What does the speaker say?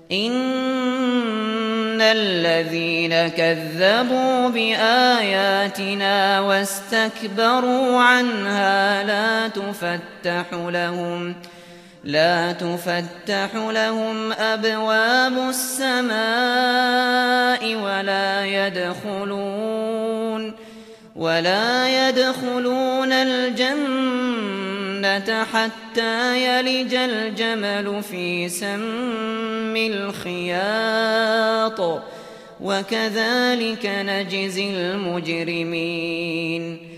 إن الذين كذبوا بآياتنا واستكبروا عنها لا تفتح لهم أبواب السماء ولا يدخلون الجنة حتى يلج الجمل في سم الخياط وكذلك نجزي المجرمين